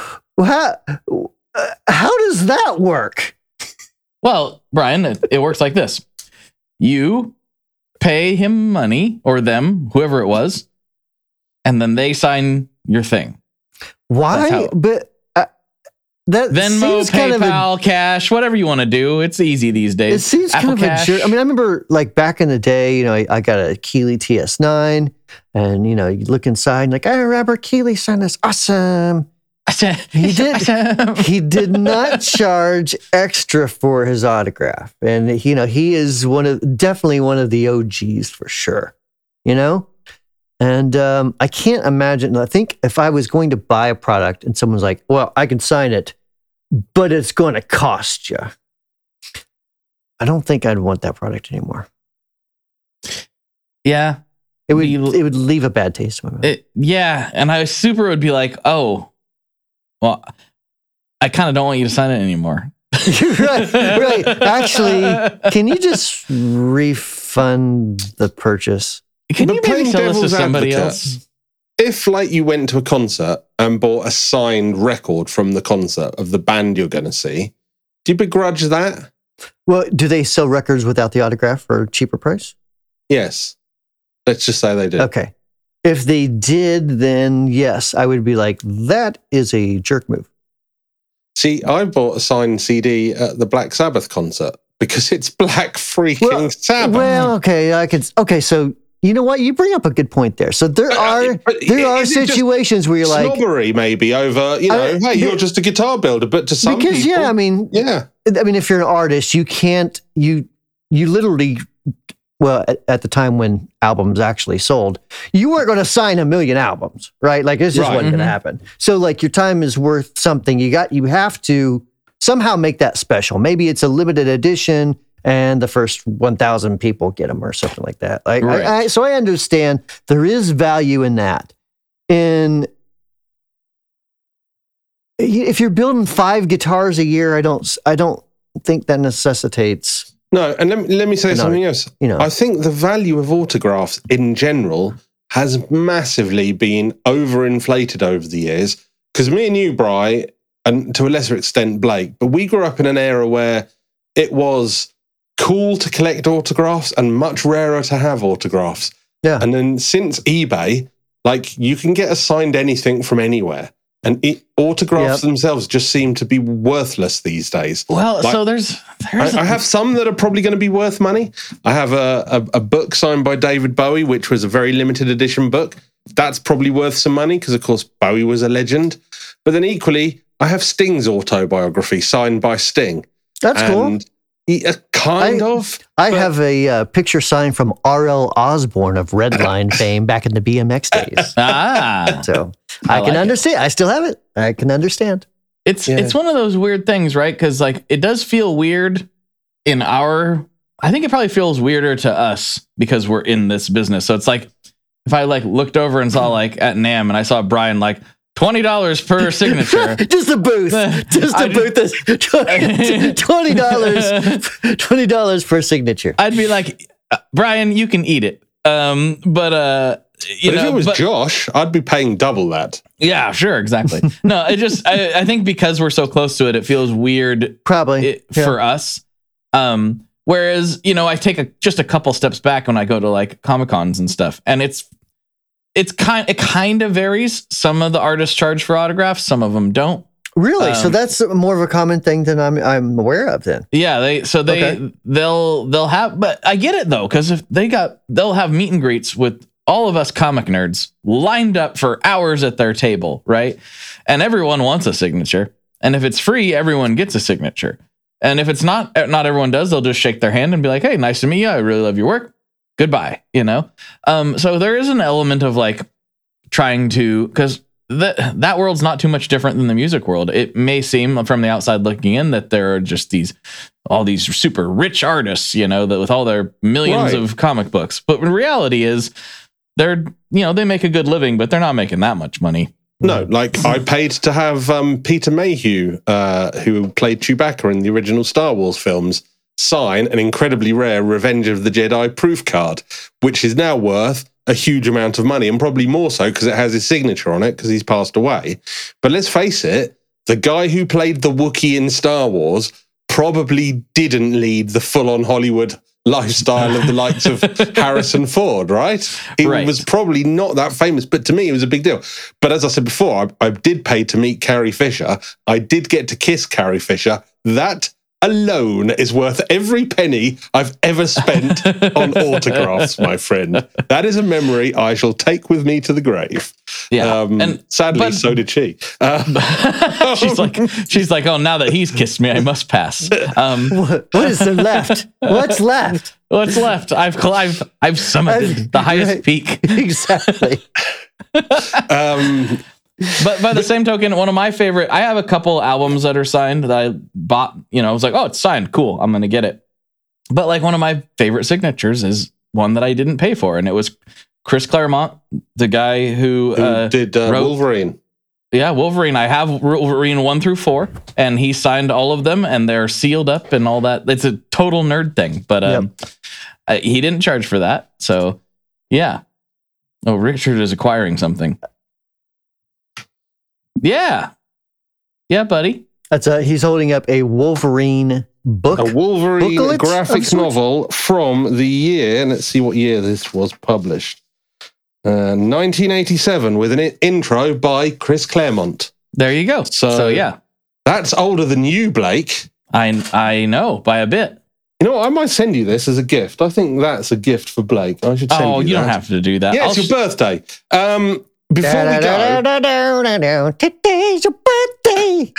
How does that work? Well, Brian, it works like this. You pay him money, or them, whoever it was, and then they sign your thing. Why? But that Venmo, PayPal, cash, whatever you want to do. It's easy these days. It seems Apple kind of a jerk. I mean, I remember like back in the day, you know, I got a Keeley TS9 and, you know, you look inside and like, oh, Robert Keeley signed this. Awesome. He did not charge extra for his autograph. And, you know, he is definitely one of the OGs for sure, you know? And I can't imagine. I think if I was going to buy a product and someone's like, well, I can sign it, but it's going to cost you. I don't think I'd want that product anymore. Yeah. It would leave a bad taste in my mouth. And I would be like, oh, well, I kind of don't want you to sign it anymore. right. Actually, can you just refund the purchase? Can you maybe sell this to somebody else? If, like, you went to a concert and bought a signed record from the concert of the band you're going to see, do you begrudge that? Well, do they sell records without the autograph for a cheaper price? Yes. Let's just say they do. Okay. If they did, then yes, I would be like, that is a jerk move. See, I bought a signed CD at the Black Sabbath concert because it's Black freaking Sabbath. Well, okay, so you know what? You bring up a good point there. So there are situations where you're like snobbery, maybe over, you know, hey, you're just a guitar builder, but to some people, I mean, if you're an artist, you can't, you literally, well, at the time when albums actually sold, you weren't going to sign 1 million albums, right? Like it just wasn't going to happen. So like your time is worth something. You have to somehow make that special. Maybe it's a limited edition and the first 1,000 people get them or something like that. Like, so I understand there is value in that. If you're building 5 guitars a year, I don't think that necessitates. No, and let me say something else. You know, I think the value of autographs in general has massively been overinflated over the years because me and you, Bri, and to a lesser extent Blake, but we grew up in an era where it was cool to collect autographs and much rarer to have autographs. Yeah. And then since eBay, like you can get assigned anything from anywhere. And autographs themselves just seem to be worthless these days. Well, like, so there's I have some that are probably going to be worth money. I have a book signed by David Bowie, which was a very limited edition book. That's probably worth some money because, of course, Bowie was a legend. But then equally, I have Sting's autobiography signed by Sting. That's cool. I have a picture signed from R.L. Osborne of Redline fame back in the BMX days. So I can understand. I still have it. I can understand. It's one of those weird things, right? Because like it does feel weird I think it probably feels weirder to us because we're in this business. So it's like if I like looked over and saw like at NAMM and I saw Brian like $20 per signature. Just a booth. Just a booth. $20 per signature. I'd be like, Brian, you can eat it. But if it was Josh, I'd be paying double that. Yeah, sure, exactly. No, I think because we're so close to it, it feels weird. Probably for us. Whereas, I take just a couple steps back when I go to like Comic-Cons and stuff, and it kind of varies. Some of the artists charge for autographs, some of them don't. Really? So that's more of a common thing than I'm aware of then. Yeah, they'll have, but I get it though, because if they'll have meet and greets with all of us comic nerds lined up for hours at their table, right? And everyone wants a signature. And if it's free, everyone gets a signature. And if it's not everyone does, they'll just shake their hand and be like, hey, nice to meet you. I really love your work. Goodbye. So there is an element of like trying to, because that world's not too much different than the music world. It may seem from the outside looking in that there are just all these super rich artists, that with all their millions of comic books. But the reality is they make a good living, but they're not making that much money. No, like I paid to have Peter Mayhew, who played Chewbacca in the original Star Wars films, sign an incredibly rare Revenge of the Jedi proof card, which is now worth a huge amount of money, and probably more so because it has his signature on it because he's passed away. But let's face it, the guy who played the Wookiee in Star Wars probably didn't lead the full-on Hollywood lifestyle of the likes of Harrison Ford, right? He was probably not that famous, but to me it was a big deal. But as I said before, I did pay to meet Carrie Fisher. I did get to kiss Carrie Fisher. That alone is worth every penny I've ever spent on autographs, my friend. That is a memory I shall take with me to the grave. Yeah, and sadly, so did she. She's like, oh, now that he's kissed me, I must pass. What is there left? What's left? What's left? I've summited the highest peak. Exactly. But by the same token, one of my favorite, I have a couple albums that are signed that I bought, I was like, oh, it's signed. Cool. I'm going to get it. But like one of my favorite signatures is one that I didn't pay for. And it was Chris Claremont, the guy who did wrote Wolverine. Yeah, Wolverine. I have Wolverine 1-4, and he signed all of them, and they're sealed up and all that. It's a total nerd thing. But he didn't charge for that. So, yeah. Oh, Richard is acquiring something. Yeah, buddy. That's he's holding up a Wolverine book. A Wolverine graphic novel from the year. Let's see what year this was published. 1987 with an intro by Chris Claremont. There you go. So yeah. That's older than you, Blake. I know, by a bit. You know what? I might send you this as a gift. I think that's a gift for Blake. I should send you that. Oh, you don't have to do that. Yeah, it's your birthday. Before we go, today's your birthday.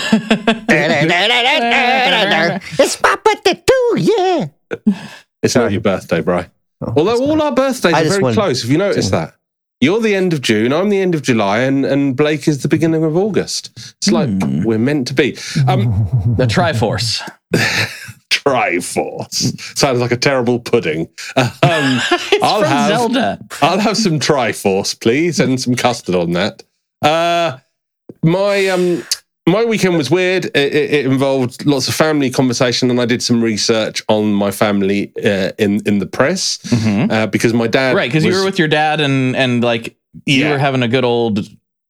It's my birthday too, yeah. It's not your birthday, Bri. Although all our birthdays are very close. Have you noticed that? You're the end of June, I'm the end of July, and Blake is the beginning of August. It's like we're meant to be. The Triforce. Triforce. Sounds like a terrible pudding. I'll have Zelda. I'll have some Triforce, please, and some custard on that. My weekend was weird. It involved lots of family conversation, and I did some research on my family in the press because my dad, right? Because you were with your dad, and like you were having a good old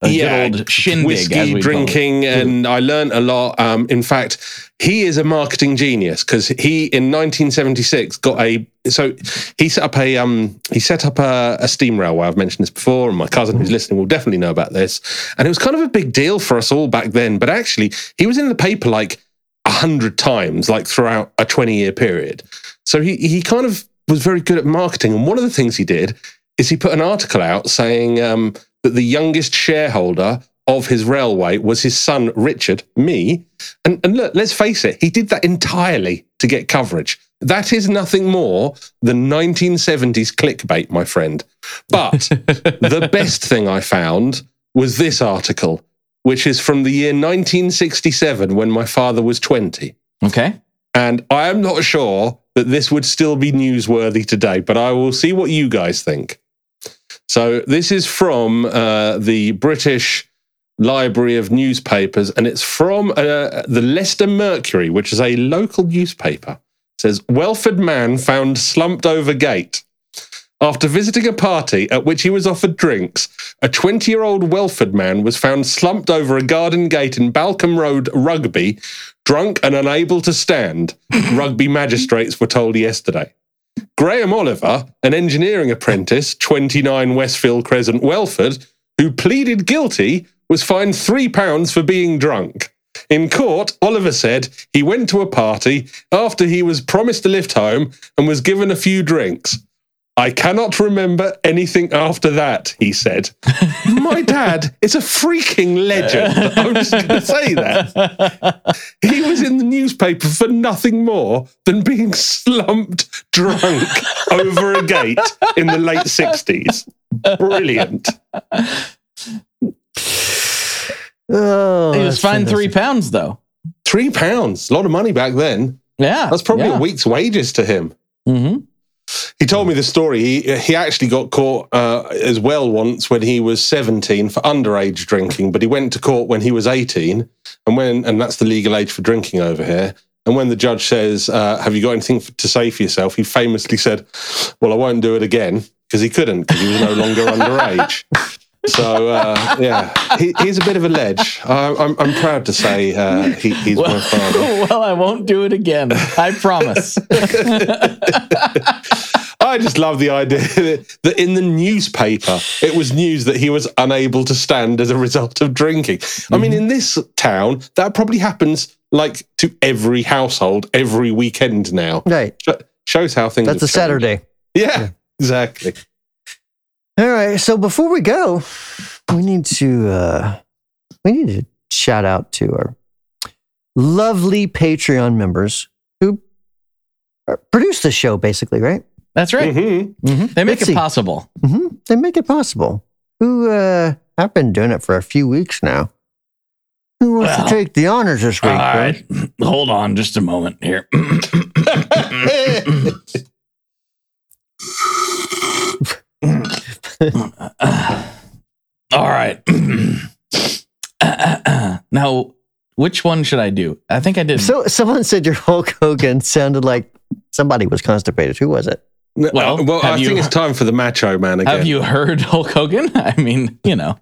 good old shindig, whiskey drinking, and I learned a lot. In fact, he is a marketing genius because he, in 1976, he set up a steam railway. I've mentioned this before, and my cousin who's listening will definitely know about this. And it was kind of a big deal for us all back then. But actually, he was in the paper like 100 times, like throughout a 20-year period. So he kind of was very good at marketing. And one of the things he did is he put an article out saying that the youngest shareholder of his railway was his son, Richard, me. And look, let's face it, he did that entirely to get coverage. That is nothing more than 1970s clickbait, my friend. But the best thing I found was this article, which is from the year 1967 when my father was 20. Okay. And I am not sure that this would still be newsworthy today, but I will see what you guys think. So this is from the British Library of Newspapers, and it's from the Leicester Mercury, which is a local newspaper. It says, Welford man found slumped over gate. After visiting a party at which he was offered drinks, a 20-year-old Welford man was found slumped over a garden gate in Balcombe Road, Rugby, drunk and unable to stand, Rugby magistrates were told yesterday. Graham Oliver, an engineering apprentice, 29 Westfield Crescent, Welford, who pleaded guilty, was fined £3 for being drunk. In court, Oliver said he went to a party after he was promised a lift home and was given a few drinks. I cannot remember anything after that, he said. My dad is a freaking legend. I'm just going to say that. He was in the newspaper for nothing more than being slumped drunk over a gate in the late 60s. Brilliant. Oh, he was fined £3, though. £3, a lot of money back then. Yeah. That's probably a week's wages to him. Mm-hmm. He told me the story. He actually got caught as well once when he was 17 for underage drinking, but he went to court when he was 18, and that's the legal age for drinking over here. And when the judge says, have you got anything to say for yourself? He famously said, well, I won't do it again, because he couldn't, because he was no longer underage. So, he's a bit of a ledge. I'm proud to say he's my father. Well, I won't do it again. I promise. I just love the idea that in the newspaper, it was news that he was unable to stand as a result of drinking. Mm-hmm. I mean, in this town, that probably happens like to every household every weekend now. Right. Shows how things That's a Saturday. Yeah, exactly. All right. So before we go, we need to shout out to our lovely Patreon members who produce the show, basically, right? That's right. Mm-hmm. Mm-hmm. They make it possible. Mm-hmm. They make it possible. Who I've been doing it for a few weeks now. Who wants to take the honors this week? All right. Hold on just a moment here. All right. Now, which one should I do? I think I did. So someone said your Hulk Hogan sounded like somebody was constipated. Who was it? Well, I think it's time for the Macho Man again. Have you heard Hulk Hogan? I mean, you know.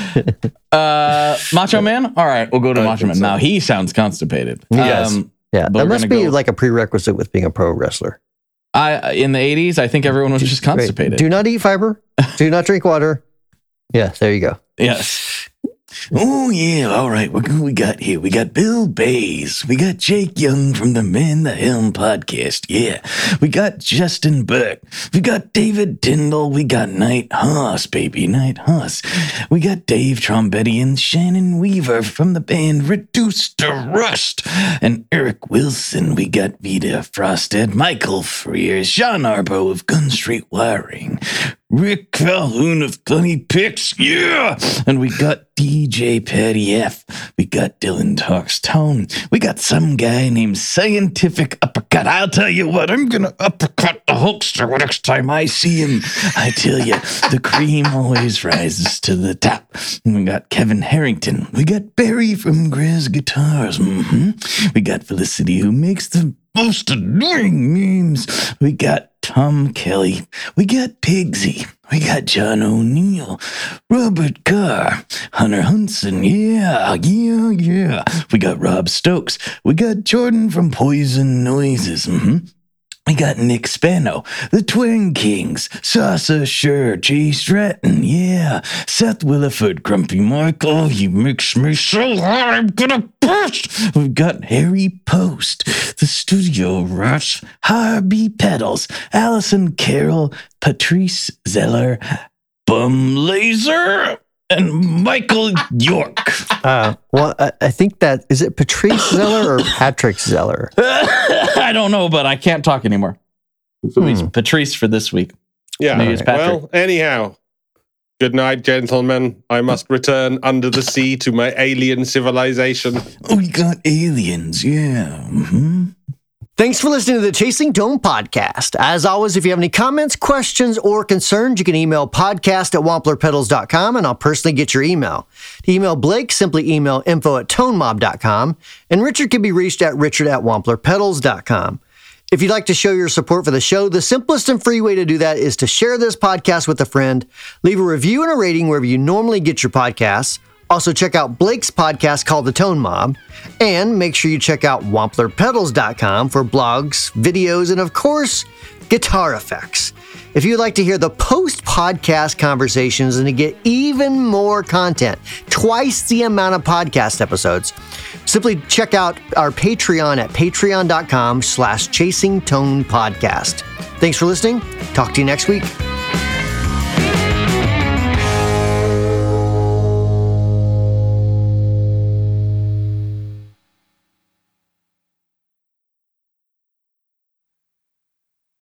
Macho Man? All right, we'll go to Macho Man. So. Now, he sounds constipated. Yes. That must be like a prerequisite with being a pro wrestler. In the 80s, I think everyone was just constipated. Do not eat fiber. Do not drink water. Yeah, there you go. Yes. Oh, yeah. All right. Who we got here? We got Bill Bays. We got Jake Young from the Man the Helm podcast. Yeah. We got Justin Burke. We got David Tyndall. We got Night Hoss, baby. Night Hoss. We got Dave Trombetti and Shannon Weaver from the band Reduced to Rust. And Eric Wilson. We got Vita Frosted, Michael Freer, Sean Arbo of Gun Street Wiring, Rick Calhoun of Funny Picks, yeah! And we got DJ Patty F. We got Dylan Talks Tone. We got some guy named Scientific Uppercut. I'll tell you what, I'm gonna uppercut the Hulkster next time I see him. I tell you, the cream always rises to the top. And we got Kevin Harrington. We got Barry from Grizz Guitars. Mm-hmm. We got Felicity, who makes the most annoying memes. We got Tom Kelly. We got Pigsy. We got John O'Neill, Robert Carr, Hunter Hunson. Yeah. We got Rob Stokes. We got Jordan from Poison Noises. We got Nick Spano, the Twin Kings, Sasha Sher, Jay Stratton, yeah, Seth Williford, Grumpy Michael, he makes me so hot I'm gonna burst. We've got Harry Post, the Studio Rats, Harvey Pedals, Allison Carroll, Patrice Zeller, Bum Laser, and Michael York. Well, I think that, is it Patrice Zeller or Patrick Zeller? I don't know, but I can't talk anymore. So it's Patrice for this week. Yeah. Maybe it's Patrick. Well, anyhow, good night, gentlemen. I must return under the sea to my alien civilization. Oh, we got aliens, yeah. Thanks for listening to the Chasing Tone podcast. As always, if you have any comments, questions, or concerns, you can email podcast@wamplerpedals.com and I'll personally get your email. To email Blake, simply email info@tonemob.com, and Richard can be reached at richard@wamplerpedals.com. If you'd like to show your support for the show, the simplest and free way to do that is to share this podcast with a friend, leave a review and a rating wherever you normally get your podcasts. Also, check out Blake's podcast called The Tone Mob, and make sure you check out wamplerpedals.com for blogs, videos, and of course, guitar effects. If you'd like to hear the post-podcast conversations and to get even more content, twice the amount of podcast episodes, simply check out our Patreon at patreon.com/chasingtonepodcast. Thanks for listening. Talk to you next week.